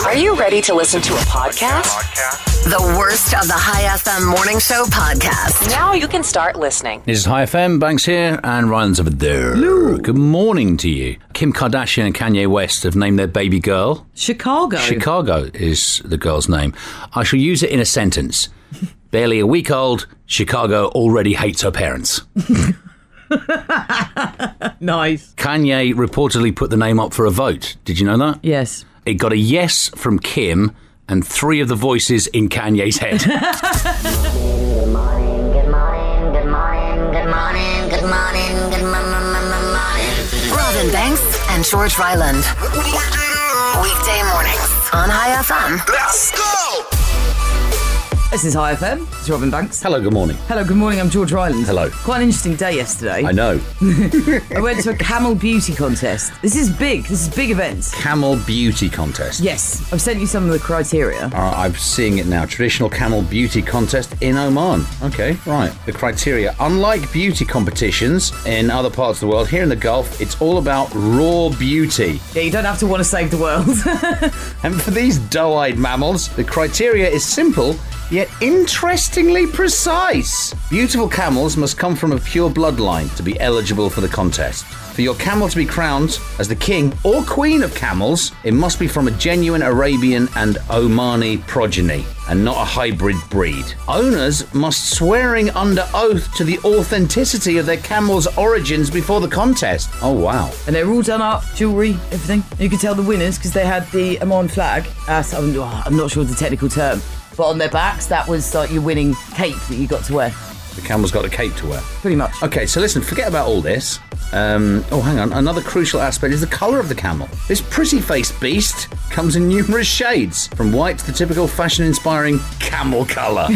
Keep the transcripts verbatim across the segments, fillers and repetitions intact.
Are you ready to listen to a podcast? The worst of the High F M Morning Show podcast. Now you can start listening. This is High F M, Banks here, and Ryan's over there. Hello. Good morning to you. Kim Kardashian and Kanye West have named their baby girl Chicago. Chicago is the girl's name. I shall use it in a sentence. Barely a week old, Chicago already hates her parents. Nice. Kanye reportedly put the name up for a vote. Did you know that? Yes. It got a yes from Kim and three of the voices in Kanye's head. Good morning, good morning, good morning, good morning, good morning, good morning. Robin Banks and George Ryland. Weekday mornings on High F M. Let's go! This is High F M. It's Robin Banks. Hello, good morning. Hello, good morning. I'm George Ryland. Hello. Quite an interesting day yesterday. I know. I went to a camel beauty contest. This is big. This is big events. Camel beauty contest. Yes. I've sent you some of the criteria. Uh, I'm seeing it now. Traditional camel beauty contest in Oman. Okay, right. The criteria. Unlike beauty competitions in other parts of the world, here in the Gulf, it's all about raw beauty. Yeah, you don't have to want to save the world. And for these doe-eyed mammals, the criteria is simple, yet interestingly precise. Beautiful camels must come from a pure bloodline to be eligible for the contest. For your camel to be crowned as the king or queen of camels, it must be from a genuine Arabian and Omani progeny and not a hybrid breed. Owners must swearing under oath to the authenticity of their camel's origins before the contest. Oh, wow. And they're all done up, jewellery, everything. You could tell the winners because they had the Oman flag. Uh, so I'm, oh, I'm not sure the technical term. But on their backs, that was like your winning cape that you got to wear. The camel's got a cape to wear. Pretty much. Okay, so listen, forget about all this. Um, oh, hang on. Another crucial aspect is the colour of the camel. This pretty-faced beast comes in numerous shades, from white to the typical fashion-inspiring camel colour.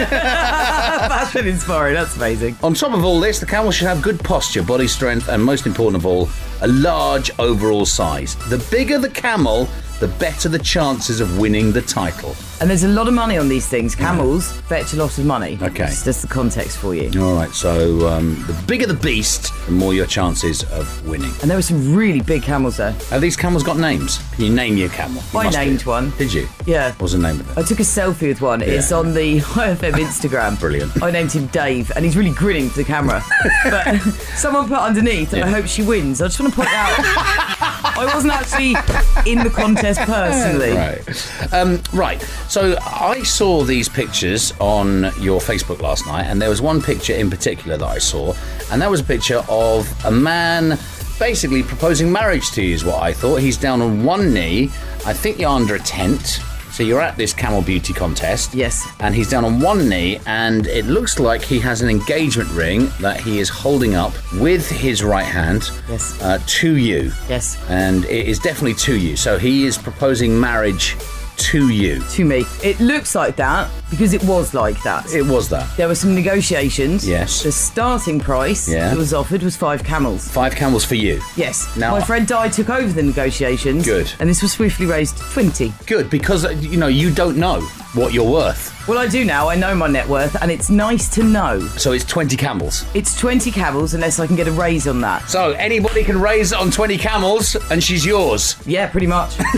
Fashion inspiring, that's amazing. On top of all this, the camel should have good posture, body strength, and most important of all, a large overall size. The bigger the camel, the better the chances of winning the title. And there's a lot of money on these things. Camels fetch a lot of money. Okay. Just, that's the context for you. All right, so um, the bigger the beast, the more your chances of winning. And there were some really big camels there. Have these camels got names? Can you name your camel? You I must named do. one. Did you? Yeah. What was the name of it? I took a selfie with one. It's on the High F M Instagram. Brilliant. I named him Dave, and he's really grinning for the camera. But someone put underneath, Yeah. I hope she wins. I just want to point out, I wasn't actually in the contest personally. Right. Um, right. So I saw these pictures on your Facebook last night, and there was one picture in particular that I saw, and that was a picture of a man basically proposing marriage to you, is what I thought. He's down on one knee. I think you're under a tent. So you're at this camel beauty contest. Yes. And he's down on one knee, and it looks like he has an engagement ring that he is holding up with his right hand. Yes. Uh, to you. Yes. And it is definitely to you. So he is proposing marriage to you. To me. It looks like that because it was like that. It was that. There were some negotiations. Yes. The starting price Yeah. that was offered was five camels. Five camels for you. Yes. Now- My friend Di took over the negotiations. Good. And this was swiftly raised to twenty. Good, because, uh, you know, you don't know what you're worth. Well, I do now. I know my net worth, and it's nice to know. So it's twenty camels. It's twenty camels unless I can get a raise on that. So anybody can raise on twenty camels, and she's yours. Yeah, pretty much. Get,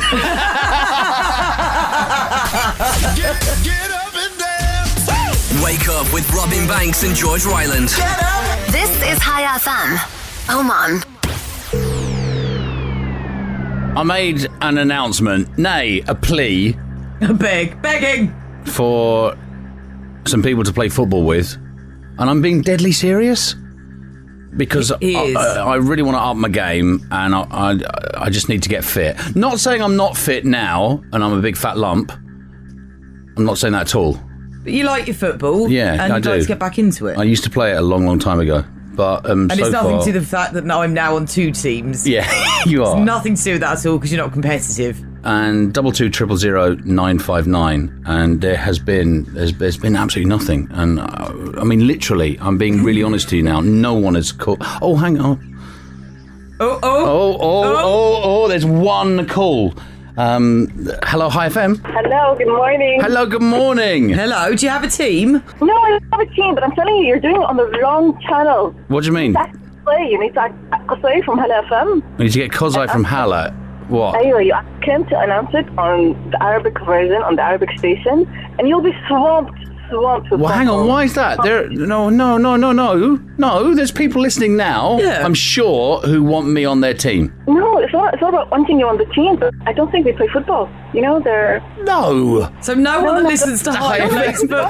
get up and dance! Wake up with Robin Banks and George Ryland. Get up! This is High F M. Oman. I made an announcement, nay, a plea, Beg, begging. for some people to play football with, and I'm being deadly serious because I, It is. I, I really want to up my game, and I, I I just need to get fit. Not saying I'm not fit now, and I'm a big fat lump. I'm not saying that at all. But you like your football. Yeah, and I you'd do. like to get back into it. I used to play it a long, long time ago, but um, and so it's nothing far, to the fact that now I'm now on two teams. yeah, you are. Nothing to do with that at all because you're not competitive. And double two triple zero nine five nine, and there has been there's, there's been absolutely nothing. And uh, I mean, literally, I'm being really honest to you now. No one has called. Oh, hang on. Oh, oh. Oh, oh, oh, oh. There's one call. Um, hello, High F M. Hello, good morning. Hello, good morning. Hello, do you have a team? No, I have a team, but I'm telling you, you're doing it on the wrong channel. What do you mean? That's play. You need to act Qasai from Hala F M. We need to get Kozai from Hala. What? Anyway, you ask him to announce it on the Arabic version, on the Arabic station, and you'll be swamped, swamped with Well, hang on. phone Why is that? There, no, no, no, no, no, no. There's people listening now. Yeah. I'm sure who want me on their team. No, it's not. It's not about wanting you on the team, but I don't think they play football. You know, they're No. So no one that no, listens to High no, plays football.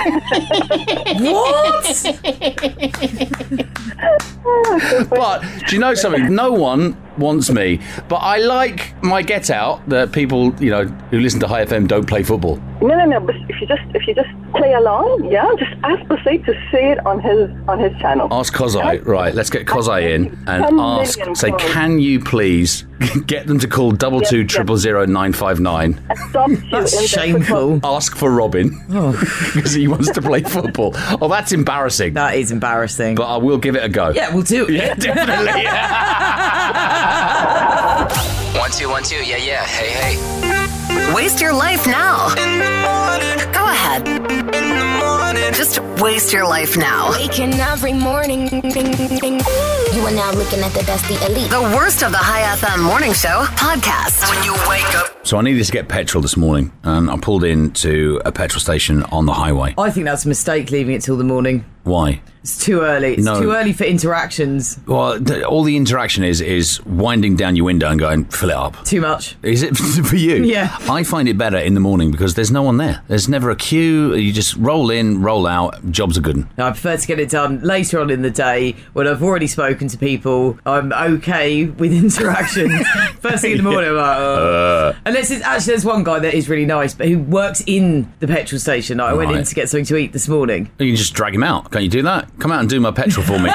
What? But do you know something? No one wants me. But I like my get out that people, you know, who listen to High F M don't play football. no, no, no. But if you just if you just play along, yeah, just ask Basay to say it on his on his channel. Ask Kozai. Right, let's get Kozai in and ten ask. million Say, calls. can you please get them to call double two Yes, triple zero nine five nine? Stop you That's in the shameful. Ask for Robin because he wants to play football. Oh, that's embarrassing. That is embarrassing. But I will give it a go. yeah, we'll do it. Yeah, definitely. One, two, one, two. Yeah, yeah. Hey, hey. Waste your life now. Go ahead. Just waste your life now. Waking every morning. You are now looking at the Dusty Elite. The worst of the High F M morning show podcast. When you wake up. So I needed to get petrol this morning, and I pulled into a petrol station on the highway. I think that's a mistake leaving it till the morning. Why? It's too early. It's No. too early for interactions. Well, th- all the interaction is is winding down your window and going, fill it up. Too much. Is it for you? Yeah. I find it better in the morning because there's no one there. There's never a queue. You just roll in, roll out. Jobs are good. No, I prefer to get it done later on in the day when I've already spoken to people. I'm okay with interactions. First thing in the morning, I'm like, oh. Unless it's actually, there's one guy that is really nice, but who works in the petrol station. I went in Right. to get something to eat this morning. You can just drag him out. Can't you do that? Come out and do my petrol for me.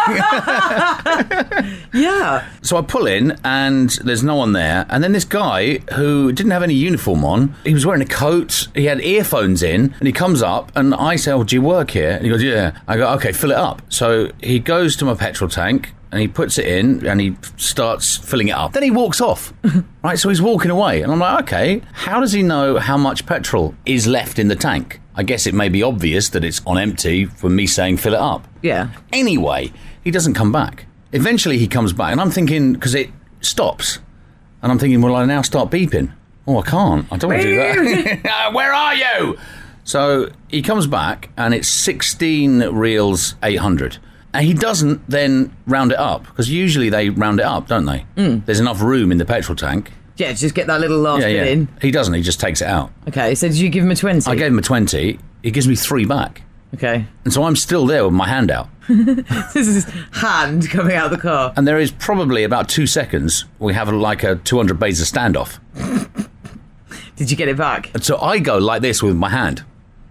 Yeah. So I pull in and there's no one there. And then this guy who didn't have any uniform on, he was wearing a coat, he had earphones in, and he comes up and I say, oh, do you work here? And he goes, yeah. I go, okay, fill it up. So he goes to my petrol tank and he puts it in and he starts filling it up. Then he walks off. Right, so he's walking away. And I'm like, okay, how does he know how much petrol is left in the tank? I guess it may be obvious that it's on empty from me saying fill it up. Yeah. Anyway, he doesn't come back. Eventually he comes back and I'm thinking, because it stops, and I'm thinking, will I now start beeping? Oh, I can't. I don't want to do that. Where are you? So he comes back and it's sixteen reals eight hundred. And he doesn't then round it up, because usually they round it up, don't they? Mm. There's enough room in the petrol tank. Yeah, just get that little last Yeah, bit yeah. in. He doesn't. He just takes it out. Okay, so did you give him a twenty? I gave him a twenty. He gives me three back. Okay. And so I'm still there with my hand out. This is his hand coming out of the car. And there is probably about two seconds we have like a two hundred Beza standoff. Did you get it back? And so I go like this with my hand.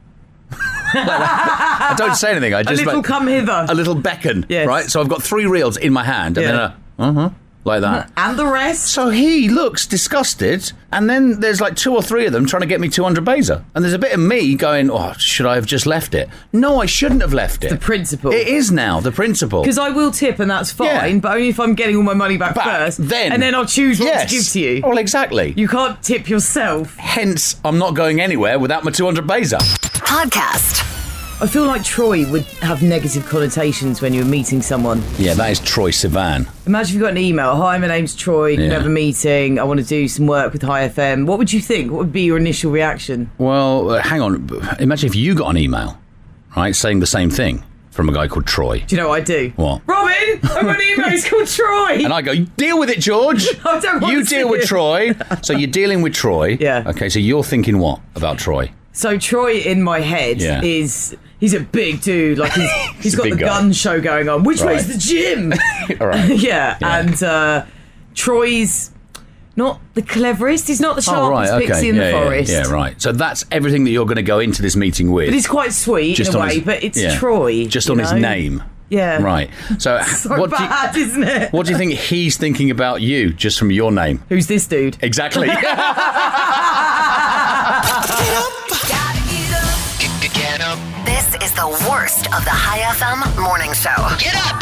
I don't say anything. I A just little like, come hither. a little beckon, Yes. right? So I've got three reels in my hand, and Yeah. then a uh-huh, like that. And the rest? So he looks disgusted, and then there's like two or three of them trying to get me two hundred Beza. And there's a bit of me going, oh, should I have just left it? No, I shouldn't have left it. The principle. It is now, the principle. Because I will tip and that's fine, Yeah. but only if I'm getting all my money back, Back, first. then. And then I'll choose what Yes. to give to you. Well, exactly. You can't tip yourself. Hence, I'm not going anywhere without my two hundred Beza. Podcast. I feel like Troy would have negative connotations when you're meeting someone. Yeah, that is Troy Sivan. Imagine if you got an email. Hi, my name's Troy. Can we Yeah. have a meeting? I want to do some work with High F M. What would you think? What would be your initial reaction? Well, uh, hang on. Imagine if you got an email, right, saying the same thing from a guy called Troy. Do you know what I do? What? Robin, I've got an email. He's called Troy. And I go, deal with it, George. I don't want You to see deal with it. Troy. So you're dealing with Troy. Yeah. Okay, so you're thinking what about Troy? So Troy in my head Yeah. is he's a big dude. Like he's he's a got the big guy. gun show going on. Which Right. way's the gym? All right. yeah. Yeah. And uh, Troy's not the cleverest. He's not the Oh, sharpest right, okay. pixie in yeah, the yeah, forest. Yeah, right. So that's everything that you're going to go into this meeting with. But he's quite sweet Just in a on way. his- but it's yeah. Troy. Just you on his know? name. Yeah. Right. So, So what, do bad, you, isn't it? what do you think he's thinking about you just from your name? Who's this dude? Exactly. This is the worst of the High F M morning show. Get up.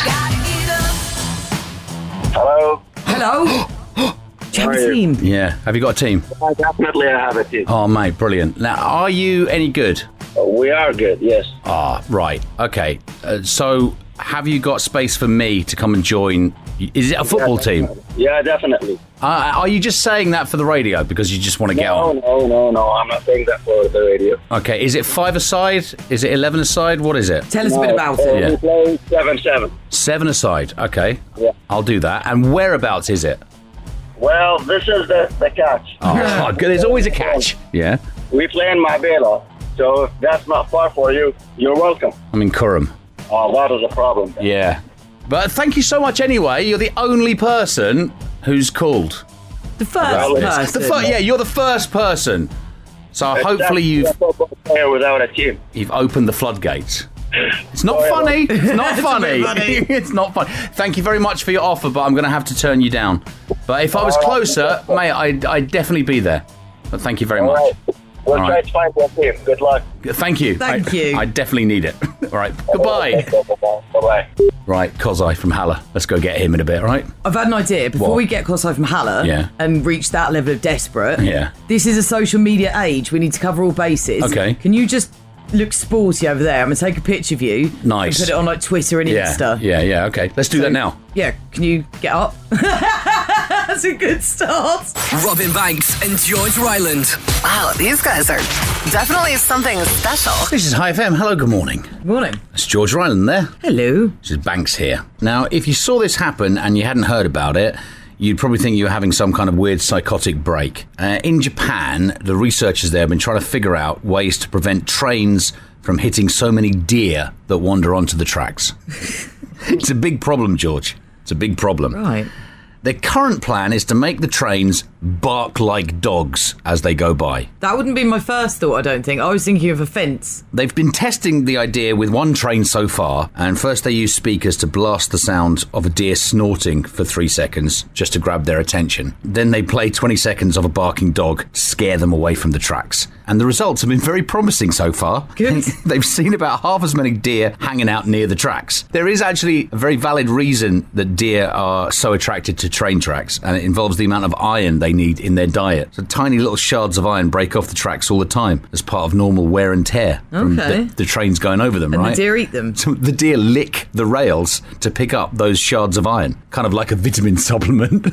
Hello. Hello. Do you have How a are you? team? Yeah. Have you got a team? I definitely have a team. Oh, mate, brilliant. Now, are you any good? We are good, yes. Ah, right. Okay. Uh, so, have you got space for me to come and join? Is it a football team? Yeah, definitely. Uh, are you just saying that for the radio because you just want to get No, on? no, no, no. I'm not saying that for the radio. Okay, is it five aside? Is it eleven aside? What is it? Tell us a No, bit about uh, it. Yeah. We play seven seven. Seven aside. Okay. Yeah. I'll do that. And whereabouts is it? Well, this is the, the catch. Oh, good. There's always a catch. Yeah. We play in Marbella, so if that's not far for you, you're welcome. I'm in Curram. Oh, that is a problem. Yeah. But thank you so much anyway. You're the only person who's called. The first Well, it's- person. The fir- yeah, you're the first person. So hopefully you've That's a football player without a team. you've opened the floodgates. It's not Sorry, funny. It's not It's a funny. bit funny. It's not funny. Thank you very much for your offer, but I'm going to have to turn you down. But if I was closer, mate, I'd, I'd definitely be there. But thank you very All much. right. We'll All try right. to find your team. Good luck. Thank you. Thank I, you. I definitely need it. All right. Goodbye. Bye-bye. Right, Kozai from Haller. Let's go get him in a bit, all right? I've had an idea. Before What? we get Kosai from Haller Yeah. and reach that level of desperate, Yeah. this is a social media age. We need to cover all bases. Okay. Can you just look sporty over there? I'm going to take a picture of you. Nice. And put it on like Twitter and Yeah. Insta. Yeah, yeah, okay. Let's do that now. Yeah, can you get up? That's a good start. Robin Banks and George Ryland. Wow, these guys are definitely something special. This is Hi F M. Hello, good morning. Good morning. It's George Ryland there. Hello. This is Banks here. Now, if you saw this happen and you hadn't heard about it, you'd probably think you were having some kind of weird psychotic break. Uh, in Japan, the researchers there have been trying to figure out ways to prevent trains from hitting so many deer that wander onto the tracks. It's a big problem, George. It's a big problem. Right. Their current plan is to make the trains bark like dogs as they go by. That wouldn't be my first thought, I don't think. I was thinking of a fence. They've been testing the idea with one train so far, and first they used speakers to blast the sound of a deer snorting for three seconds just to grab their attention. Then they play twenty seconds of a barking dog to scare them away from the tracks. And the results have been very promising so far. Good. They've seen about half as many deer hanging out near the tracks. There is actually a very valid reason that deer are so attracted to train tracks, and it involves the amount of iron they need in their diet. So tiny little shards of iron break off the tracks all the time as part of normal wear and tear from Okay. the, the trains going over them, And right? the deer eat them. So the deer lick the rails to pick up those shards of iron, kind of like a vitamin supplement.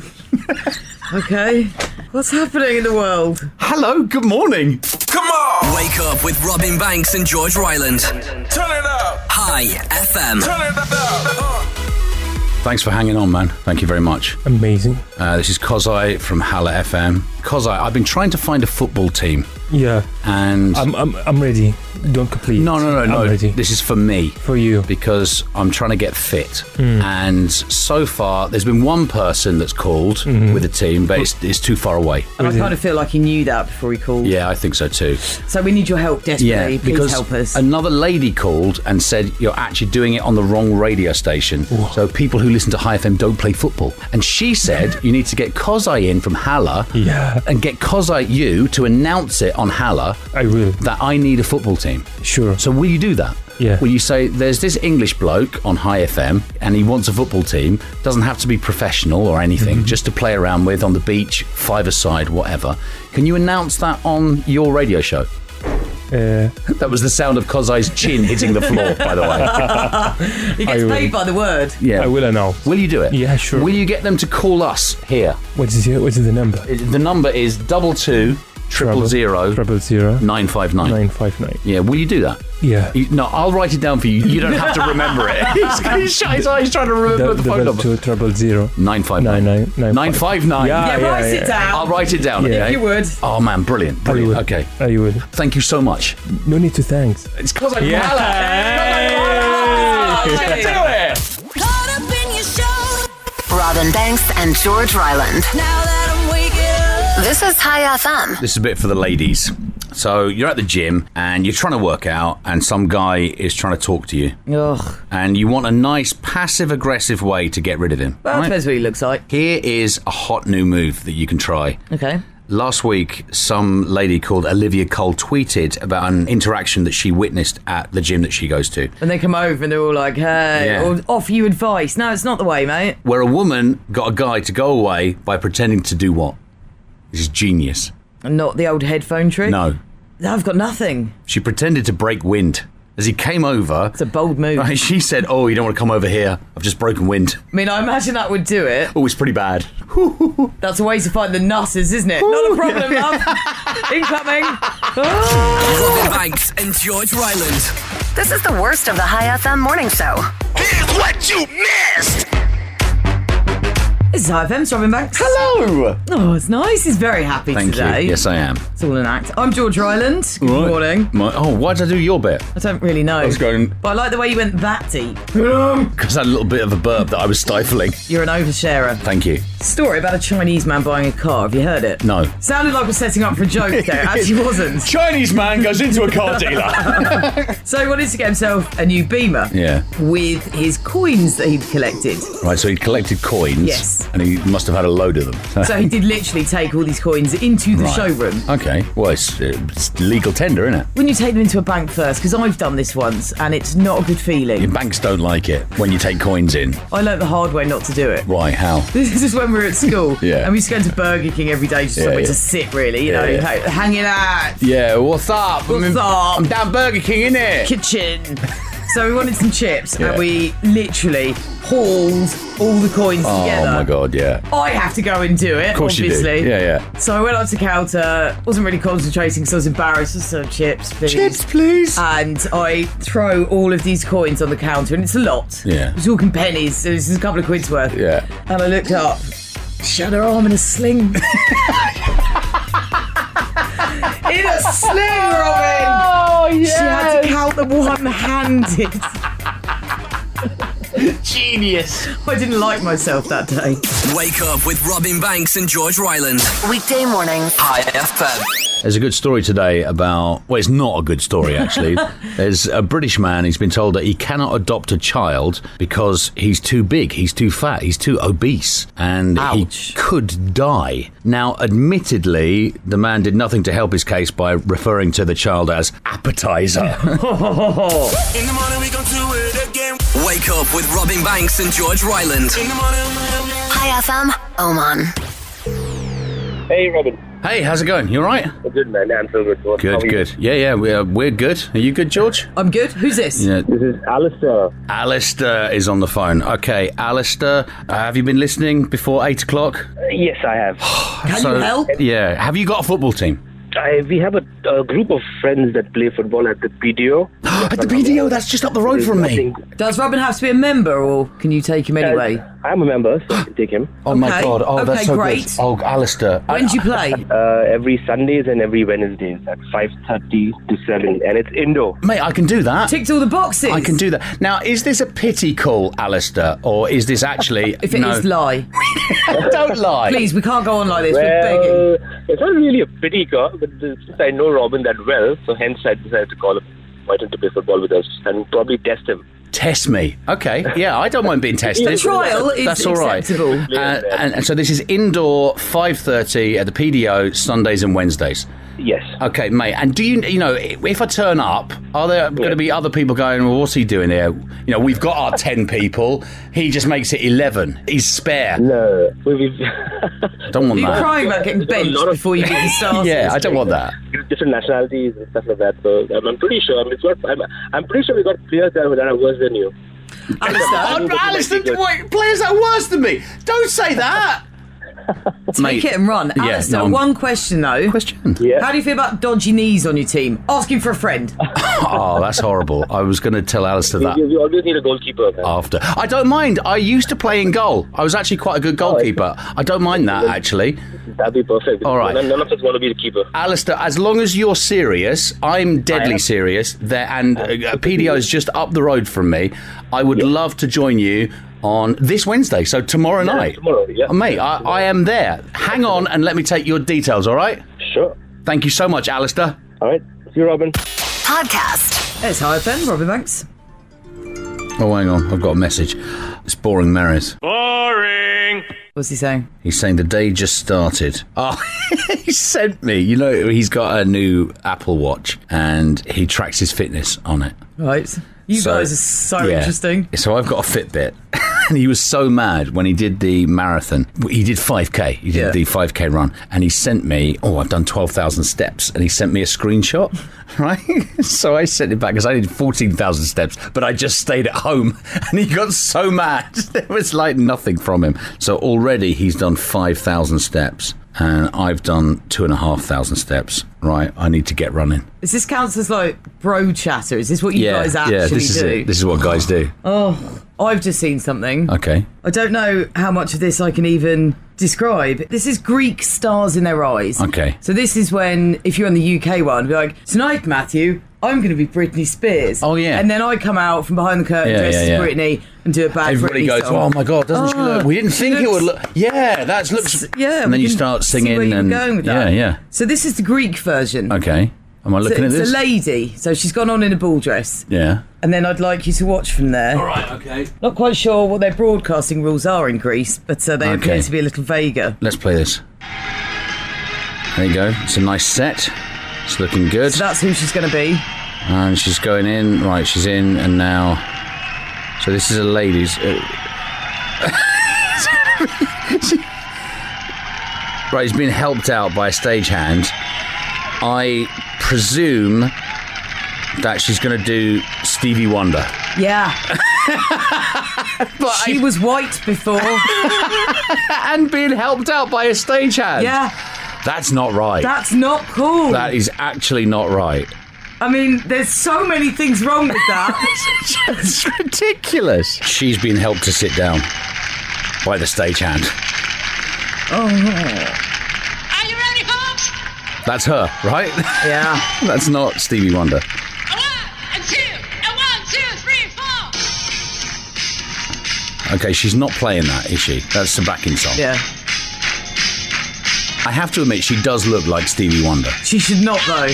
Okay. What's happening in the world? Hello, good morning. Come on! Wake up with Robin Banks and George Ryland. Turn it up. Hi F M. Turn it up. Uh. Thanks for hanging on, man. Thank you very much. Amazing. Uh, this is Kozai from Haller F M. Kozai, I've been trying to find a football team, Yeah, and I'm I'm I'm ready. Don't complete. no, no, no, I'm no. ready This is for me. for you. Because I'm trying to get fit. Hmm. And so far, there's been one person that's called Mm-hmm. with a team, but it's, it's too far away. And I Really? kind of feel like he knew that before he called. Yeah, I think so too. So we need your help desperately. Please because help us. another lady called and said you're actually doing it on the wrong radio station. So people who listen to Hi F M don't play football. And she said you need to get Kozai in from Haller Yeah, and get Kozai you to announce it on Haller I will. that I need a football team. Sure. So will you do that? Yeah. Will you say there's this English bloke on Hi F M and he wants a football team? Doesn't have to be professional or anything, Mm-hmm. just to play around with on the beach, five-a-side, whatever. Can you announce that on your radio show? Uh, That was the sound of Kozai's chin hitting the floor, by the way. he gets I paid will. by the word. Yeah. I will announce. Will you do it? Yeah, sure. Will you get them to call us here? What is it? What is the number? The number is double two triple zero Triple zero nine five nine. nine five nine. Yeah, will you do that? Yeah. You, no, I'll write it down for you. You don't have to remember it. he's, he's, he's, he's trying to remember The, the phone double number. two triple zero Nine five nine nine. nine nine Nine five nine. Yeah, Yeah, write it down. I'll write it down. Yeah. Okay? If you would. Oh man, brilliant, I brilliant. will. Okay, I will. thank you so much. No need to thanks. It's because I'm Yeah. Let's Hey. do it. Caught up in your show. Robin Banks and George Ryland. Now that I'm waking up. This is Hi F M. This is a bit for the ladies. So you're at the gym and you're trying to work out, and some guy is trying to talk to you, Ugh. and you want a nice passive-aggressive way to get rid of him. Well, right? depends what he looks like. Here is a hot new move that you can try. Okay. Last week, some lady called Olivia Cole tweeted about an interaction that she witnessed at the gym that she goes to, And they come over and they're all like, hey, Yeah. or offer you advice. No, it's not the way, mate. where a woman got a guy to go away by pretending to do what? This is genius. And not the old headphone trick. No. I've got nothing. She pretended to break wind. as he came over. It's a bold move. Right, she said, "Oh, you don't want to come over here. I've just broken wind." I mean, I imagine that would do it. Oh, it's pretty bad. That's a way to find the nusses, isn't it? Not a problem, yeah. love. Incoming. Robin Banks and George Ryland. This is the worst of the High F M morning show. Here's what you missed. This is High F M's Robin Banks. Hello. Oh, it's nice. He's very happy Thank today. you. Yes, I am. It's all an act. I'm George Ryland. Good Right. morning. My, oh, why did I do your bit? I don't really know. I was going... But I like the way you went that deep. Because I had a little bit of a burp that I was stifling. You're an oversharer. Thank you. Story about a Chinese man buying a car. Have you heard it? No. Sounded like we're setting up for a joke there. It actually wasn't. Chinese man goes into a car dealer. So he wanted to get himself a new Beamer. Yeah. With his coins that he'd collected. Right, so he collected coins. Yes. And he must have had a load of them. So he did literally take all these coins into the Right. showroom. Okay. Well, it's, it's legal tender, isn't it? When you take them into a bank first, because I've done this once and it's not a good feeling. Your banks don't like it when you take coins in. I learnt the hard way not to do it. Why? How? This is when we were at school. Yeah. And we used to go to Burger King every day just Yeah, somewhere yeah. to sit, really, you Yeah, know, yeah. ha- hanging out. Yeah, what's up? What's I'm, up? I'm down Burger King, innit? Kitchen. So we wanted some chips Yeah. and we literally hauled all the coins Oh, together. my God, yeah. I have to go and do it, Of course obviously. you do. Yeah, yeah. So I went up to the counter, wasn't really concentrating because I was embarrassed. Just some chips, please. Chips, please. And I throw all of these coins on the counter, and it's a lot. Yeah. We're talking pennies, so this is a couple of quid's worth. Yeah. And I looked up, she had her arm in a sling. In a sling, Robin! Oh, yeah. She had to count them one-handed. Genius. I didn't like myself that day. Wake up with Robin Banks and George Ryland. Weekday mornings. High F M. There's a good story today about... Well, it's not a good story, actually. There's a British man, he's been told that he cannot adopt a child because he's too big, he's too fat, he's too obese, and Ouch. he could die. Now, admittedly, the man did nothing to help his case by referring to the child as appetizer. In the morning we gon' do it again. Wake up with Robin Banks and George Ryland. In the morning. High F M, Oman. Hey, Robin. Hey, how's it going? You all right? Good, man. I'm so good. How Good, are you? good. Yeah, yeah, we're, we're good. Are you good, George? I'm good. Who's this? Yeah. This is Alistair. Alistair is on the phone. Okay, Alistair, uh, have you been listening before eight o'clock? Uh, yes, I have. Can you help? Yeah. Have you got a football team? I, we have a, a group of friends that play football at the P D O. At the B D O, that's just up the road from me. Does Robin have to be a member, or can you take him anyway? I'm a member, so I can take him. Oh my Okay. God! Oh, Okay, that's so great. good. Oh, Alistair. When do you play? Uh, every Sundays and every Wednesdays at five thirty to seven, and it's indoor. Mate, I can do that. Ticked all the boxes. I can do that. Now, is this a pity call, Alistair, or is this actually? If it no. is, lie. Don't lie. Please, we can't go on like this. We're begging. Well, it's not really a pity call, but since I know Robin that well, so hence I decided to call him, invite him to play football with us, and probably test him. Test me. Okay. Yeah, I don't mind being tested. The trial is That's all right. acceptable. Uh, and, and so this is indoor, five thirty at the P D O, Sundays and Wednesdays. Yes. Okay, mate. And do you, you know, if I turn up, are there going to be other people going, well, what's he doing here? You know, we've got our ten people. He just makes it eleven. He's spare. No. We, we, Don't want You're that. crying about getting We've got a benched lot of- before you get the stars. Yeah, I don't want that. different nationalities and stuff like that. So I'm, I'm pretty sure. I mean, it's not, I'm, I'm pretty sure we got players that are that are worse than you. Alistair, Oh, Alistair, wait, players that are worse than me. Don't say that. take it and run. Yeah, Alistair, no, I'm- one question though. Question. Yeah. How do you feel about dodgy knees on your team? Asking for a friend. Oh, that's horrible. I was going to tell Alistair that We, we always need a goalkeeper. Man. after. I don't mind. I used to play in goal. I was actually quite a good goalkeeper. I don't mind that, actually. That'd be perfect. All right. None, none of us want to be the keeper. Alistair, as long as you're serious, I'm deadly serious, there, and uh, P D O is just up the road from me. I would love to join you on this Wednesday, so tomorrow Yeah, night. tomorrow, yeah. Oh, mate, I, I am there. Hang on and let me take your details, all right? Sure. Thank you so much, Alistair. All right. See you, Robin. Podcast. It's High F M, Robin Banks. Oh, hang on, I've got a message. It's Boring Maris. Boring. What's he saying? He's saying the day just started. Oh, he sent me. You know, he's got a new Apple Watch and he tracks his fitness on it. Right. You So, guys are so yeah. interesting. So I've got a Fitbit. And he was so mad when he did the marathon. He did five K. He did Yeah. the five K run. And he sent me, oh, I've done twelve thousand steps. And he sent me a screenshot, right? So I sent it back because I did fourteen thousand steps, but I just stayed at home. And he got so mad. There was like nothing from him. So already he's done five thousand steps. And I've done two and a half thousand steps. Right, I need to get running. Is this counts as like bro chatter? Is this what you yeah, guys actually yeah, this do? is it. This is what guys do. Oh, I've just seen something. Okay. I don't know how much of this I can even describe. This is Greek stars in their eyes. Okay. So this is when, if you're on the U K one, be like, tonight, Matthew, I'm going to be Britney Spears. Oh, yeah. And then I come out from behind the curtain Yeah, dressed yeah, as yeah. Britney and do a bad Everybody Britney goes, song. oh my God, doesn't she Oh, look? We didn't she think it would looks- look. Yeah, that looks. Yeah, And then we you can start see singing where you're and going with yeah, that. yeah. So this is the Greek version. Okay. Am I So looking at it's this? a lady. So she's gone on in a ball dress. Yeah. And then I'd like you to watch from there. All right. Okay. Not quite sure what their broadcasting rules are in Greece, but uh, they Okay. appear to be a little vaguer. Let's play this. There you go. It's a nice set. It's looking good. So that's who she's going to be. And she's going in. Right, she's in, and now. So this is a lady's. Uh... right, he's been helped out by a stagehand. I presume that she's going to do Stevie Wonder. Yeah. But she I- was white before. and being helped out by a stagehand. Yeah. That's not right. That's not cool. That is actually not right. I mean, there's so many things wrong with that. It's ridiculous. She's been helped to sit down by the stagehand. Oh. Are you ready, folks? That's her, right? Yeah. That's not Stevie Wonder. A one, a two, a one, two, three, four. Okay, she's not playing that, is she? That's the backing song. Yeah. I have to admit, she does look like Stevie Wonder. She should not, though.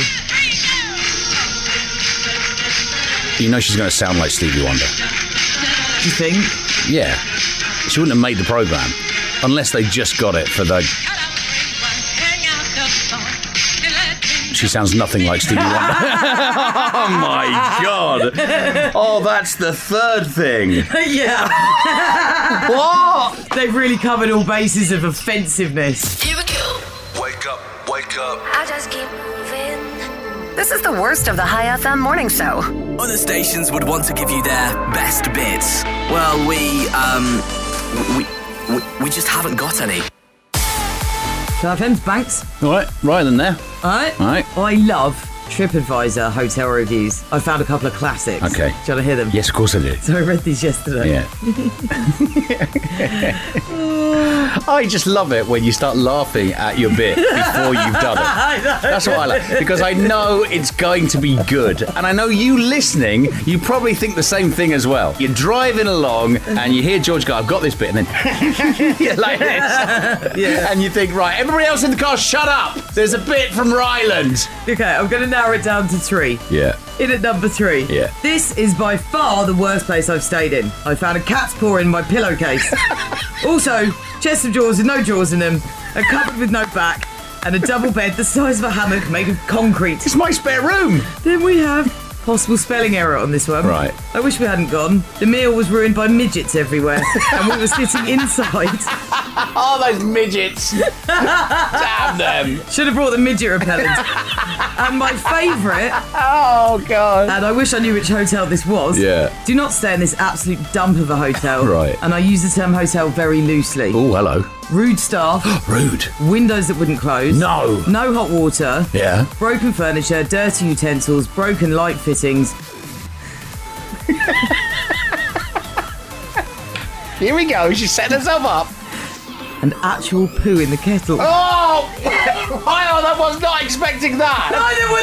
You know she's going to sound like Stevie Wonder. Do you think? Yeah. She wouldn't have made the programme unless they just got it for the... She sounds nothing like Stevie Wonder. Oh, my God. Oh, that's the third thing. Yeah. What? They've really covered all bases of offensiveness. Here we go. Wake up, wake up. I just keep moving. This is the worst of the High F M morning show. Other stations would want to give you their best bits. Well, we, um, we, we, we just haven't got any. High F M's Banks. All right, right then there. All right. All right. I love TripAdvisor hotel reviews. I found a couple of classics. Okay. Do you want to hear them? Yes, of course I do. So I read these yesterday. Yeah. I just love it when you start laughing at your bit before you've done it. I know. That's what I like, because I know it's going to be good. And I know you listening, you probably think the same thing as well. You're driving along and you hear George go, I've got this bit, and then you're like this. Yeah. And you think, right, everybody else in the car, shut up. There's a bit from Ryland. Okay, I'm going to narrow it down to three. Yeah. In at number three. Yeah. This is by far the worst place I've stayed in. I found a cat's paw in my pillowcase. Also, chest of drawers with no drawers in them, a cupboard with no back, and a double bed the size of a hammock made of concrete. It's my spare room. Then we have possible spelling error on this one. Right. I wish we hadn't gone. The meal was ruined by midgets everywhere, and we were sitting inside. Oh, those midgets. Damn them. Should have brought the midget repellent. And my favourite, Oh, God. and I wish I knew which hotel this was. Yeah. Do not stay in this absolute dump of a hotel. Right. And I use the term hotel very loosely. Oh, hello. Rude staff, Rude. windows that wouldn't close. No. No hot water. Yeah. Broken furniture, dirty utensils, broken light fittings. Here we go. She's setting herself up. And actual poo in the kettle. Oh! I was not expecting that. Neither were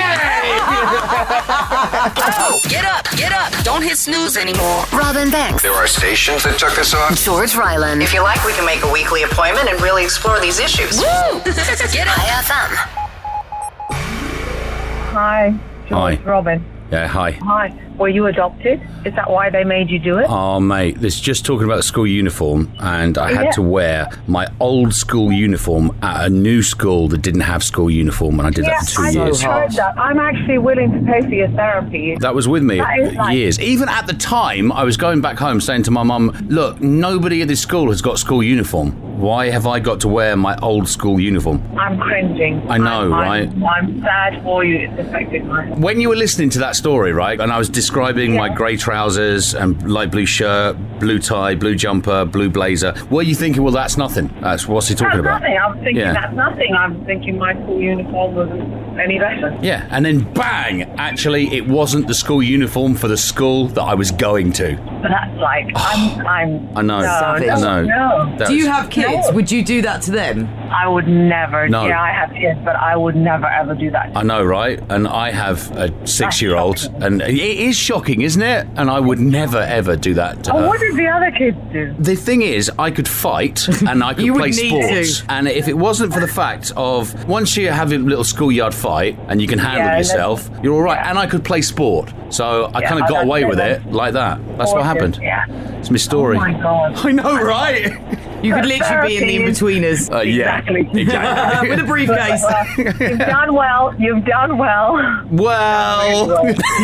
they! Get up, get up. Don't hit snooze anymore. Robin Banks, There are stations that took this off. George Ryland. If you like, we can make a weekly appointment and really explore these issues. Woo! Get up. High F M. Hi. Hi. Robin. Yeah, hi. Hi. Were you adopted? Is that why they made you do it? Oh, mate, this is just talking about the school uniform, and I had Yeah. to wear my old school uniform at a new school that didn't have school uniform, and I did that for two I years. heard that. I'm actually willing to pay for your therapy. That was with me That is like- years. Even at the time, I was going back home saying to my mum, look, nobody at this school has got school uniform. Why have I got to wear my old school uniform? I'm cringing. I know, I'm, right? I'm, I'm sad for you. It's affected my... When you were listening to that story, right, and I was describing my Yeah. grey trousers and light blue shirt, blue tie, blue jumper, blue blazer, were you thinking, well, that's nothing? That's what's he talking That's about? nothing. I'm thinking Yeah. that's nothing. I'm thinking my school uniform wasn't any better. Yeah, and then bang! Actually, it wasn't the school uniform for the school that I was going to. But that's like, I'm... I'm I know. No, I no, know. no. That's- Do you have kids? No. Would you do that to them? I would never. No. Yeah, I have kids, but I would never ever do that. I know, right? And I have a six-year-old, and it is shocking, isn't it? And I would never, ever do that to Oh, her. what did the other kids do? The thing is, I could fight and I could You would play need sports. to. And if it wasn't for the fact of once you have a little schoolyard fight and you can handle Yeah, yourself, you're all right. yeah. And I could play sport, so I Yeah, kind of oh, got that's away it, with that's- it like that. That's what Horses, happened. Yeah. It's my story. Oh my god. I know, right? You could literally be in the in-betweeners. Uh, yeah, Exactly. exactly. With a briefcase. You've done well. You've done well. Well,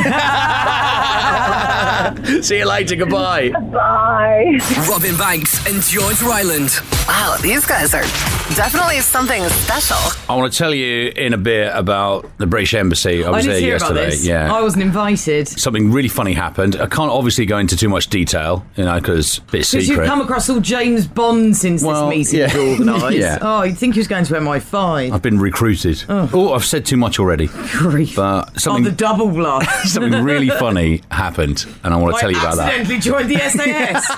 see you later. Goodbye. Bye. Robin Banks and George Ryland. Wow, these guys are definitely something special. I want to tell you in a bit about the British Embassy. I I was didn't there hear yesterday. about this. Yeah. I wasn't invited. Something really funny happened. I can't obviously go into too much detail, you know, because bit Because you've secret. come across all James Bond since Well, this meeting yeah. was organised. Yeah. Oh, you'd think he was going to M I five. I've been recruited. Oh. I've said too much already. Grief. But Oh, something the double blast. something really funny happened, and I want to I tell you about that. accidentally joined the S A S.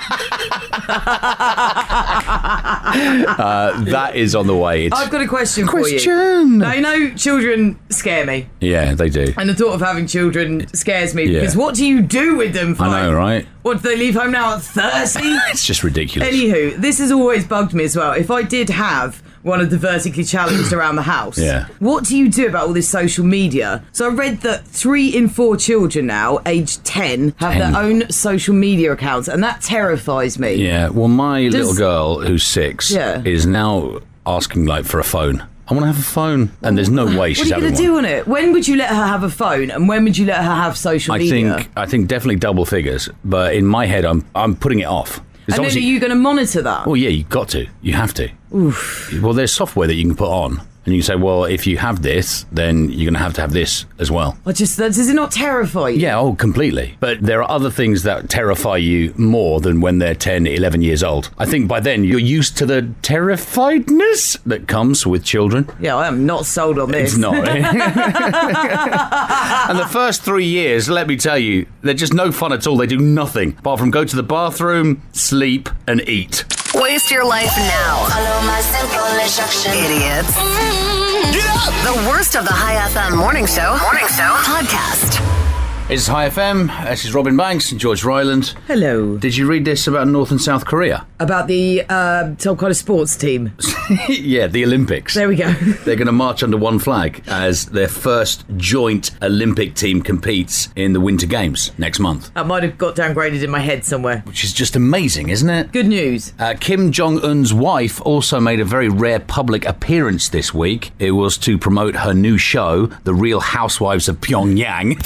Uh, that is on the way. It's, I've got a question, for you. Question. Now, you know, children scare me. yeah, they do. And the thought of having children scares me Yeah. because what do you do with them? For I know, right? What, do they leave home now at thirty? It's just ridiculous. Anywho, this has always bugged me as well. If I did have one of the vertically challenged around the house, Yeah. what do you do about all this social media? So I read that three in four children now, aged ten, have ten. their own social media accounts, and that terrifies me. Yeah, well, my Does- little girl, who's six, Yeah. is now asking, like, for a phone. I want to have a phone. And there's no way What she's are you having going to one. do on it? When would you let her have a phone, and when would you let her have social I media? think I think definitely double figures, but in my head, I'm I'm putting it off. It's and then are you going to monitor that? Well, yeah, you've got to. You have to. Oof. Well, there's software that you can put on, and you can say, well, if you have this, then you're going to have to have this as well. I just that, does it not terrify you? Yeah, oh, completely. But there are other things that terrify you more than when they're ten, eleven years old. I think by then you're used to the terrifiedness that comes with children. Yeah, I am not sold on this. It's not. And the first three years, let me tell you, they're just no fun at all. They do nothing apart from go to the bathroom, sleep, and eat. Waste your life now. Follow my simple instructions. Idiots. The worst of the High F M morning show. Morning show podcast. It's High F M. This is Robin Banks and George Ryland. Hello. Did you read this about North and South Korea? About the uh, some kind of sports team. Yeah, the Olympics. There we go. They're going to march under one flag as their first joint Olympic team competes in the Winter Games next month. That might have got downgraded in my head somewhere. Which is just amazing, isn't it? Good news. Uh, Kim Jong-un's wife also made a very rare public appearance this week. It was to promote her new show, The Real Housewives of Pyongyang.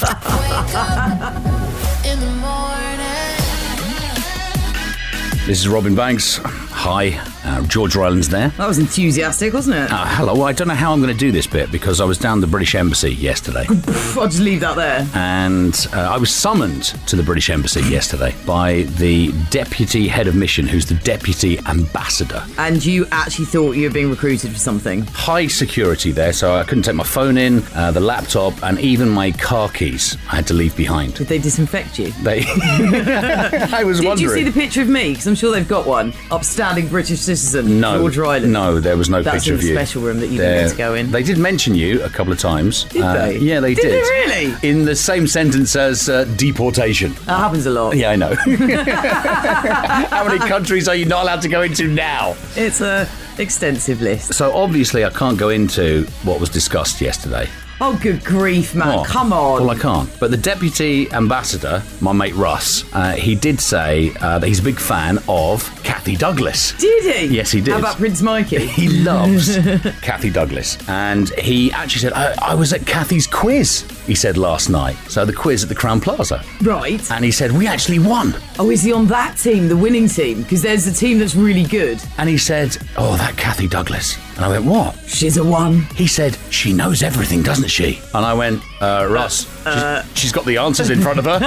This is Robin Banks. Hi, uh, George Ryland's there. That was enthusiastic, wasn't it? Uh, hello, I don't know how I'm going to do this bit because I was down the British Embassy yesterday. I'll just leave that there. And uh, I was summoned to the British Embassy yesterday by the deputy head of mission, who's the deputy ambassador. And you actually thought you were being recruited for something. High security there, so I couldn't take my phone in, uh, the laptop, and even my car keys I had to leave behind. Did they disinfect you? They... I was Did wondering. you see the picture of me? Because I'm sure they've got one. Upstanding British citizen, No, George Ryland. no, there was no That's picture in of you. the special room that you There- didn't get to go in. They did mention you a couple of times. Did Uh, they? Yeah, they Did did. they really? In the same sentence as uh, deportation. That happens a lot. Yeah, I know. How many countries are you not allowed to go into now? It's a Extensive list. So obviously I can't go into what was discussed yesterday. Oh, good grief, man. What? Come on. Well, I can't. But the Deputy Ambassador, my mate Russ, uh, he did say uh, that he's a big fan of Kathy Douglas. Did he? Yes, he did. How about Prince Mikey? He loves Kathy Douglas. And he actually said, I, I was at Kathy's quiz, he said last night. So the quiz at the Crowne Plaza. Right. And he said, we actually won. Oh, is he on that team, the winning team? Because there's a team that's really good. And he said, oh, that Kathy Douglas. And I went, what? She's a one. He said, she knows everything, doesn't she? And I went, uh, Russ, uh, she's, she's got the answers in front of her.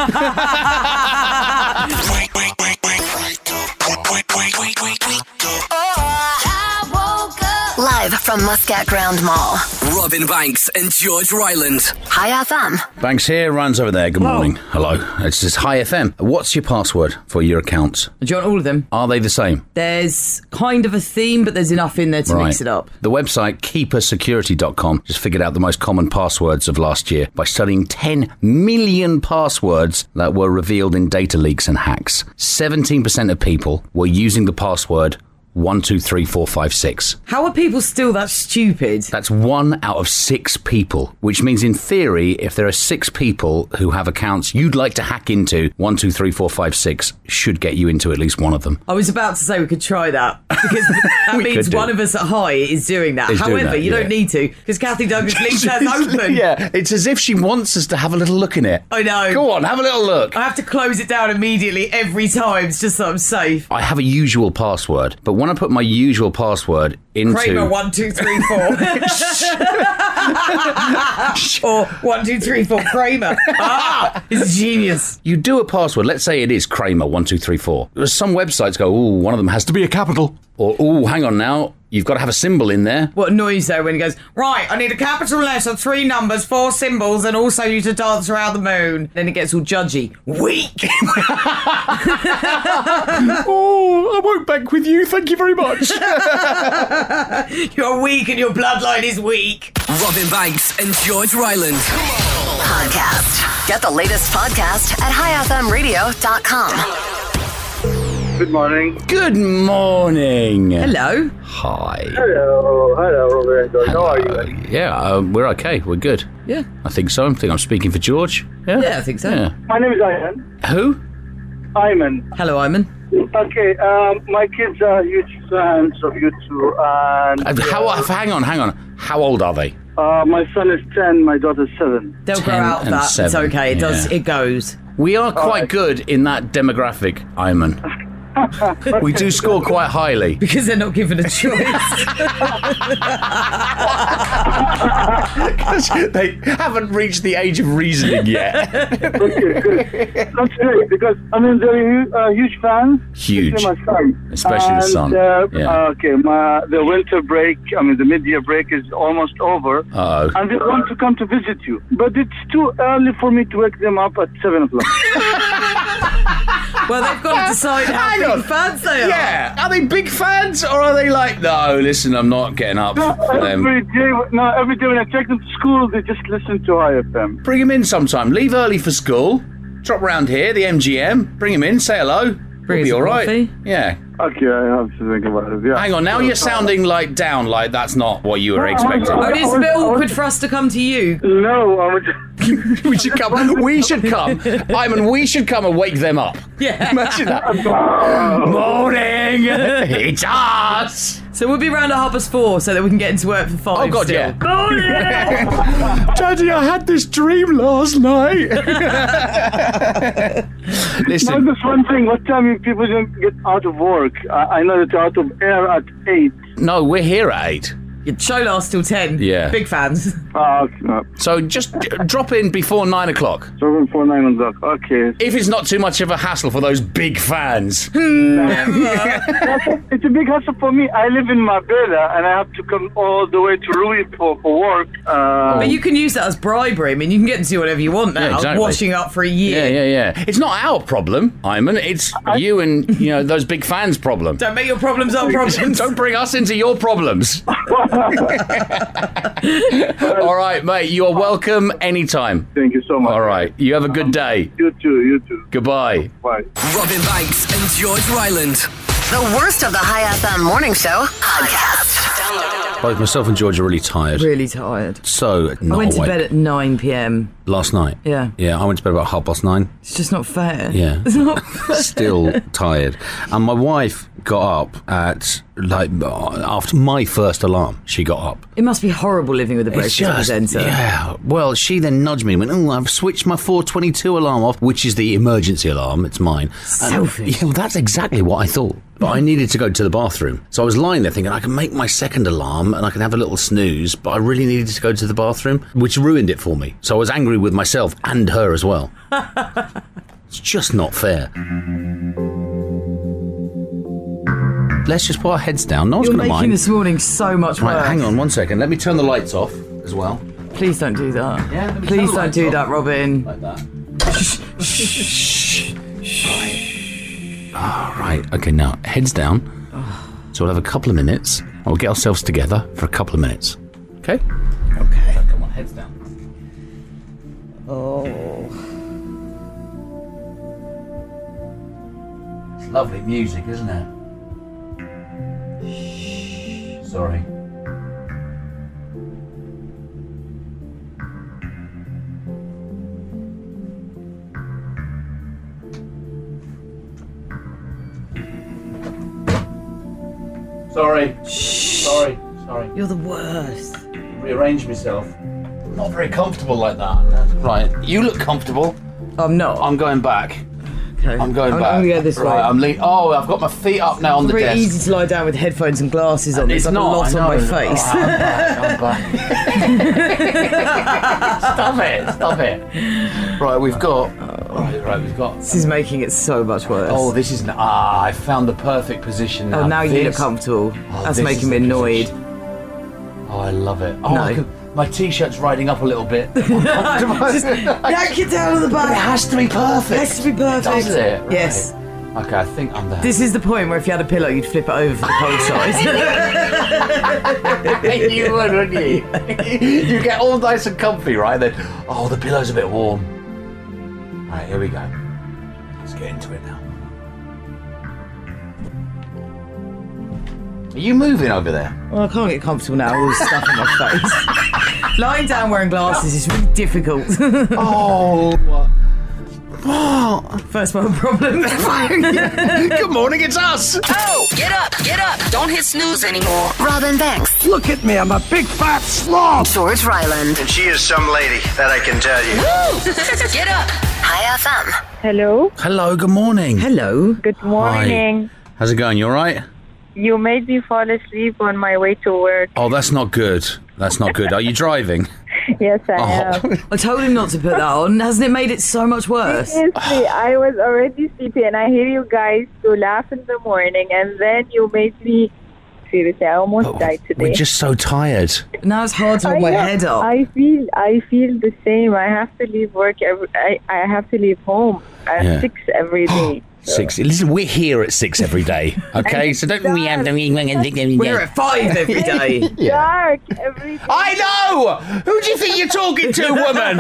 Live from Muscat Ground Mall. Robin Banks and George Ryland. Hi F M. Banks here, Ryan's over there. Good Hello. morning. Hello. It's just Hi F M. What's your password for your accounts? Do you want all of them? Are they the same? There's kind of a theme, but there's enough in there to Right. mix it up. The website keeper security dot com just figured out the most common passwords of last year by studying ten million passwords that were revealed in data leaks and hacks. seventeen percent of people were using the password one two three four five six. How are people still that stupid? That's one out of six people, which means in theory, if there are six people who have accounts you'd like to hack into, one two three four five six should get you into at least one of them. I was about to say we could try that, because that We means could do. one of us at High is doing that. Is doing However, that, you yeah. don't need to, because Kathy Douglas links has open. Yeah, it's as if she wants us to have a little look in it. I know. Go on, have a little look. I have to close it down immediately every time, just so I'm safe. I have a usual password, but when I put my usual password into... Kramer one two three four. Or one two three four Kramer. Ah, it's genius. You do a password, let's say it is Kramer one two three four. Some websites go, ooh, one of them has to be a capital. Or, ooh, hang on now, you've got to have a symbol in there. What annoys though when he goes, right, I need a capital letter, three numbers, four symbols, and also you to dance around the moon. Then it gets all judgy. Weak. Oh, I won't bank with you, thank you very much. You're weak and your bloodline is weak. Robin Banks and George Ryland. Podcast. Get the latest podcast at hi f m radio dot com. Good morning. Good morning. Hello. Hi. Hello. Hello, Robert. How are you? Yeah, uh, we're okay, we're good. Yeah. I think so. I think I'm speaking for George. Yeah, Yeah, I think so. Yeah. My name is Ayman. Who? Ayman. Hello, Iman. Okay, um, my kids are huge fans of you two. And, Uh, How? Hang on, hang on. How old are they? uh, my son is ten, my daughter's seven. They'll grow ten out of and that. It's seven, okay. It does. yeah. It goes. We are quite good in that demographic, Ayman. We do score quite highly. Because they're not given a choice. Because they haven't reached the age of reasoning yet. Okay, good. That's great because I mean they're hu- uh, huge fans. Huge. Especially my son. Especially the and, son. Uh, Yeah. uh, okay, my, the winter break, I mean the mid-year break is almost over. Uh-oh. And they want to come to visit you, but it's too early for me to wake them up at seven o'clock. Well, they've got to decide how Hang big on. fans they are. Yeah. Are they big fans or are they like, no, listen, I'm not getting up No, for them? every day, no, every day when I take them to school, they just listen to I F M. Bring him in sometime. Leave early for school. Drop round here, the M G M. Bring him in, say hello. Bring We'll be us a all right. coffee. Yeah. Okay, I have to think about it. Yeah. Hang on, now you're sounding like down, like that's not what you were expecting. Oh, it's a bit awkward for us to come to you. No, I would. We should come. We should come. Iman, we should come and wake them up. Yeah. Imagine that. Morning. It's us. So we'll be around at half past four so that we can get into work for five. Oh God, still. yeah. Daddy, I had this dream last night. Now, Listen, just one thing. What time you people don't get out of work? I, I know that you're out of air at eight. no, we're here at eight. Your show lasts till ten. Yeah. Big fans. Uh, no. So just d- drop in before nine o'clock. Seven four nine o'clock. Okay. If it's not too much of a hassle for those big fans. It's a big hassle for me. I live in Marbella and I have to come all the way to Rui for, for work. Uh, But you can use that as bribery. I mean, you can get to do whatever you want now. Yeah, exactly. Washing up for a year. Yeah, yeah, yeah. It's not our problem, Iman. It's you and, you know, those big fans' problem. Don't make your problems our problems. Don't bring us into your problems. All right, mate. You are welcome anytime. Thank you so much. All right. You have a good day. You too, you too. Goodbye. Bye. Robin Banks and George Ryland. The worst of the High F M morning show podcast. Download. Both myself and George are really tired. Really tired. So, not I went to awake. bed at nine p.m. Last night? Yeah. Yeah, I went to bed about half past nine. It's just not fair. Yeah. It's not fair. Still tired. And my wife got up at, like, after my first alarm, she got up. It must be horrible living with a breakfast presenter. Yeah. Well, she then nudged me and went, oh, I've switched my four twenty-two alarm off, which is the emergency alarm. It's mine. Selfish. And, yeah, well, that's exactly what I thought. But I needed to go to the bathroom. So I was lying there thinking I can make my second alarm and I can have a little snooze, but I really needed to go to the bathroom, which ruined it for me. So I was angry with myself and her as well. It's just not fair. Let's just put our heads down. No one's You're going to making mind. this morning so much worse. Right, hang on one second. Let me turn the lights off as well. Please don't do that. Yeah, let me Please turn the don't lights do off. that, Robin. Like that. Shh. Shh. All right. Okay, now, heads down. So we'll have a couple of minutes. We'll get ourselves together for a couple of minutes. Okay? Okay. So come on, heads down. Oh. It's lovely music, isn't it? Shh. Sorry. Sorry. Shh. Sorry. Sorry. You're the worst. Rearrange myself. I'm not very comfortable like that. Right. You look comfortable. I'm not. I'm going back. Okay. I'm going I'm, back. I'm going to go this right, way. I'm le- Oh, I've got my feet up now on It's the very desk. easy to lie down with headphones and glasses on. It's There's like not, a lot I on my know. face. Oh, I'm back. I'm back. Stop it. Stop it. Right, we've got... Right, right, we've got... This is making it so much worse. Oh, this is... Ah, I found the perfect position now. Oh, now you This- look comfortable. Oh, That's this making is me the annoyed. position. Oh, I love it. Oh, No. I can- my t-shirt's riding up a little bit. Just yank it down to the back. It has to be perfect. It has to be perfect. Does it? Right. Yes. Okay, I think I'm there. This is the point where if you had a pillow, you'd flip it over for the cold side. You would, wouldn't you? You get all nice and comfy, right? Then, oh, the pillow's a bit warm. Right, here we go. Let's get into it now. Are you moving over there? Well, I can't get comfortable now. All this stuff in my face. Lying down wearing glasses is really difficult. Oh. What? First world problem. Good morning, it's us. Oh, get up, get up. Don't hit snooze anymore. Robin Banks. Look at me, I'm a big fat slob. George Ryland. And she is some lady, that I can tell you. Woo! Get up. High F M. Hello. Hello, good morning. Hello. Good morning. Hi. How's it going? You all right? You made me fall asleep on my way to work. Oh, that's not good. That's not good. Are you driving? Yes, I Oh. am. I told him not to put that on. Hasn't it made it so much worse? Seriously, I was already sleepy and I hear you guys to laugh in the morning and then you made me... Seriously, I almost died today. We're just so tired. Now it's hard to hold my I know. head up. I feel I feel the same. I have to leave work every. I, I have to leave home at Yeah. six every day. Six. Listen, we're here at six every day, okay? So don't we have to... We're at five every day. Dark every day. I know! Who do you think you're talking to, woman?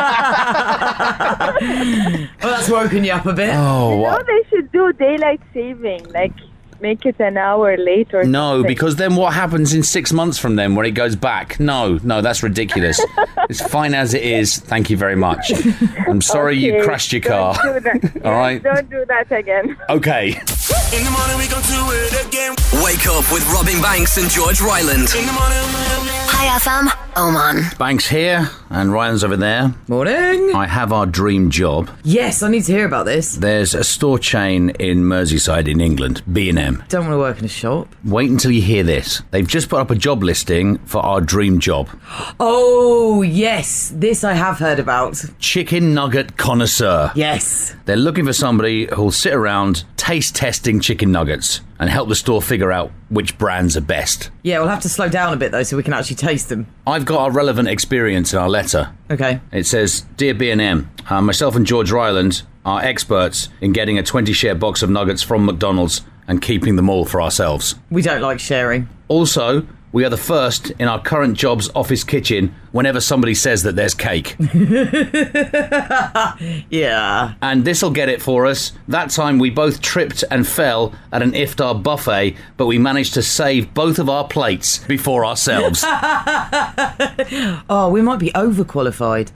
Well, that's woken you up a bit. Oh, No, what? they should do daylight saving. Like make it an hour later. No, because then what happens in six months from then when it goes back? No, no, that's ridiculous. It's fine as it is. Thank you very much. I'm sorry you Okay, crashed your don't car. do that. All right? Don't do that again. Okay. In the morning we gon' do it again. Wake up with Robin Banks and George Ryland. In the morning. High F M. Oman. Banks here and Ryan's over there. Morning. I have our dream job. Yes, I need to hear about this. There's a store chain in Merseyside in England, B and M. Don't want to work in a shop. Wait until you hear this. They've just put up a job listing for our dream job. Oh, yes. This I have heard about. Chicken nugget connoisseur. Yes. They're looking for somebody who'll sit around taste testing chicken nuggets and help the store figure out which brands are best. Yeah, we'll have to slow down a bit, though, so we can actually taste them. I've got a relevant experience in our letter. Okay. It says, Dear B and M, uh, myself and George Ryland are experts in getting a twenty-share box of nuggets from McDonald's and keeping them all for ourselves. We don't like sharing. Also, we are the first in our current job's office kitchen whenever somebody says that there's cake. Yeah. And this'll get it for us. That time we both tripped and fell at an iftar buffet, but we managed to save both of our plates before ourselves. Oh, we might be overqualified.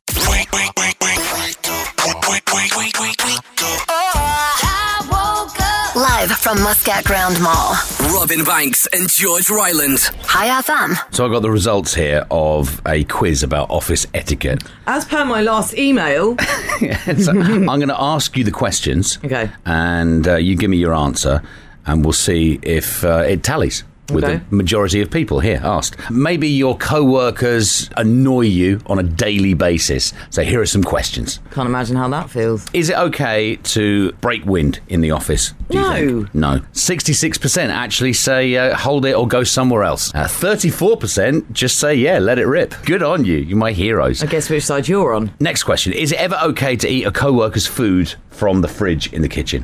Live from Muscat Ground Mall. Robin Banks and George Ryland. Hi F M. So I got the results here of a quiz about office etiquette. As per my last email... So I'm going to ask you the questions. Okay. And uh, you give me your answer, and we'll see if uh, it tallies with Okay. the majority of people here asked. Maybe your co-workers annoy you on a daily basis. So here are some questions. Can't imagine how that feels. Is it okay to break wind in the office? Do you No. think? No. sixty-six percent actually say uh, hold it or go somewhere else. Uh, thirty-four percent just say, yeah, let it rip. Good on you. You're my heroes. I guess which side you're on. Next question. Is it ever okay to eat a co-worker's food from the fridge in the kitchen?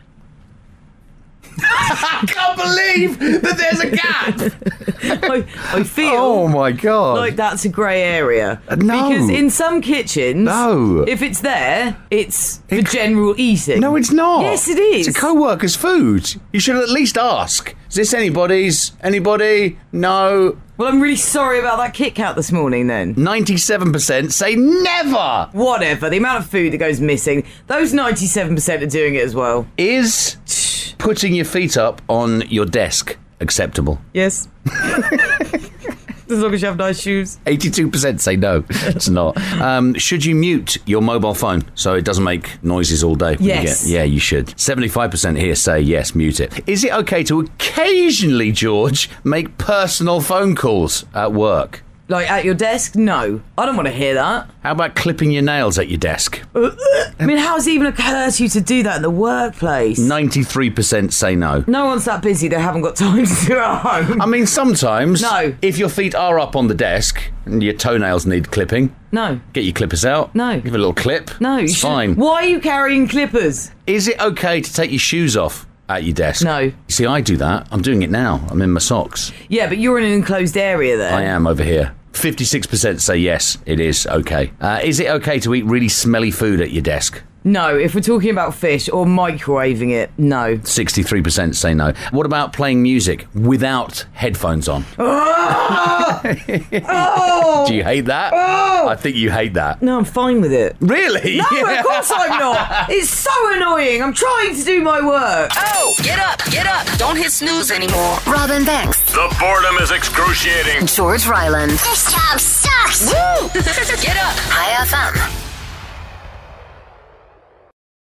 I can't believe that there's a gap. I, I feel Oh my god. like that's a grey area. no. Because in some kitchens, No. if it's there, it's for general eating. No, it's not. Yes, it is. It's a co-worker's food. You should at least ask. Is this anybody's? Anybody? No. Well, I'm really sorry about that Kit Kat this morning then. ninety-seven percent say never. Whatever, the amount of food that goes missing, those ninety-seven percent are doing it as well. Is putting your feet up on your desk acceptable? Yes. As long as you have nice shoes. eighty-two percent say no, it's not. Um, should you mute your mobile phone so it doesn't make noises all day? when you Yes. get- yeah, you should. seventy-five percent here say yes, mute it. Is it okay to occasionally, George, make personal phone calls at work? Like at your desk? No. I don't want to hear that. How about clipping your nails at your desk? I mean, how has it even occurred to you to do that in the workplace? ninety-three percent say no. No one's that busy, they haven't got time to do it at home. I mean, sometimes, No. if your feet are up on the desk and your toenails need clipping, No. get your clippers out. No. Give it a little clip. No. you It's shouldn't. fine. Why are you carrying clippers? Is it okay to take your shoes off at your desk? No. You see, I do that. I'm doing it now. I'm in my socks. Yeah, but you're in an enclosed area there. I am over here. fifty-six percent say yes, it is okay. Uh, is it okay to eat really smelly food at your desk? No, if we're talking about fish or microwaving it, no. sixty-three percent say no. What about playing music without headphones on? Oh! Do you hate that? Oh! I think you hate that. No, I'm fine with it. Really? No, of course I'm not. It's so annoying. I'm trying to do my work. Oh, get up, get up. Don't hit snooze anymore. Robin Banks. The boredom is excruciating. George Ryland. This job sucks. Woo! Get up. Hi F M.